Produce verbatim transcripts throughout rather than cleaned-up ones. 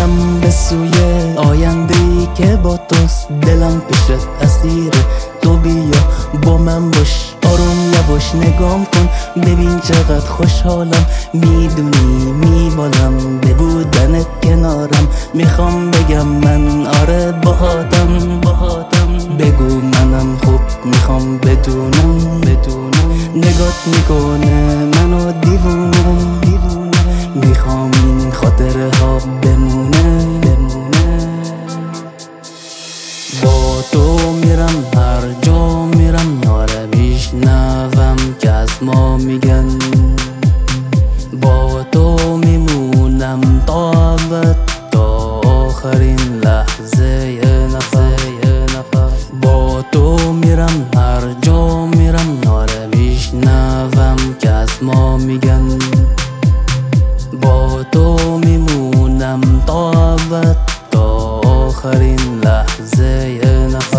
میرم به سوی آینده‌ای که با توست. دلم پیشت اسیره، تو بیا با من باش. آروم یواش نگام کن، ببین چقدر خوشحالم. میدونی میبالم به بودنت کنارم. میخوام بگم من آره باهاتم باهاتم بگو منم خوب میخوام بدونم بدونم نگات میکنه منو دیوونه دیوونه. میخوام این خاطره ها بمونه بمونه. با تو میرم هر جا میرم ناره میشنوم که از ما میگن. با تو میمونم تا ابد تا آخرین لحظه نفس. با تو میرم هر جا میرم ناره میشنوم که از ما میگن. با تو میمونم تا ابد تا آخرین لحظه نفس.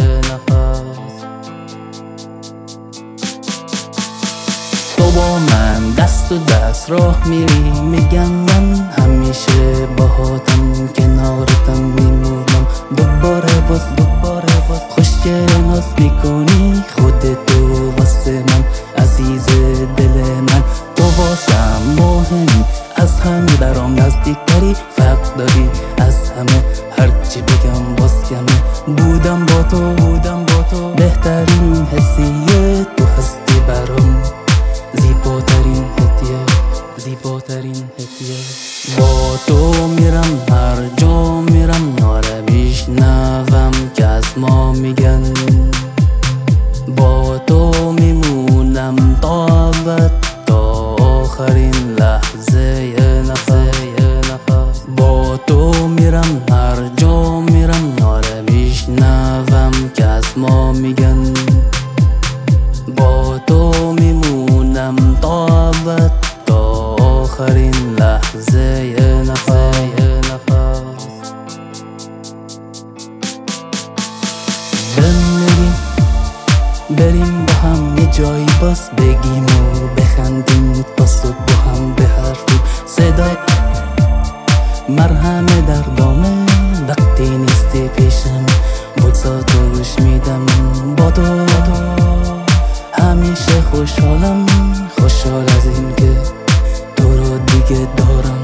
تو با من دست و دست راه میری، میگم من همیشه باهاتم کنارتم میمونم. دوباره باز دوباره باز خوشگل ناز میکنی خودتو واسه من عزیز دل من. تو واسم مهمی از همه برام نزدیکتری فرق داری از همه. هرچی بگم باز کمه بودم با تو بودم با تو بهترین حسیه تو هستی برام. زیباترین هدیه زیباترین هدیه. با تو میرم هر جا میرم ناره میشنوم که از ما میگن. با تو میمونم تا ابد تا آخرین لحظه نفس. با تو میرم هر جا میرم ناره میشنوم که از ما میگن. با تو میمونم تا ابد تا آخرین لحظه نفس. بریم بریم با هم یه جایی باز بگیم و بخندیم تا صبح با هم به حرفیم. صدات مرهم دردامه وقتی نیستی پیشم. بگذاتو گوش میدم با تو همیشه خوشحالم. خوشحال از این که تو رو دیگه دارم.